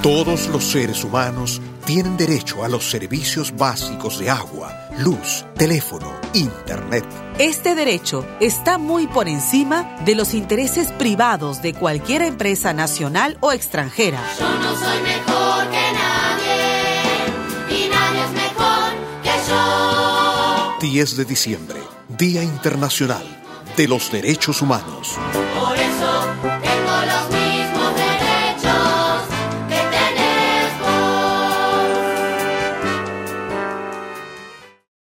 Todos los seres humanos tienen derecho a los servicios básicos de agua, luz, teléfono, internet. Este derecho está muy por encima de los intereses privados de cualquier empresa nacional o extranjera. Yo no soy mejor que nadie y nadie es mejor que yo. 10 de diciembre, Día Internacional de los Derechos Humanos. Por eso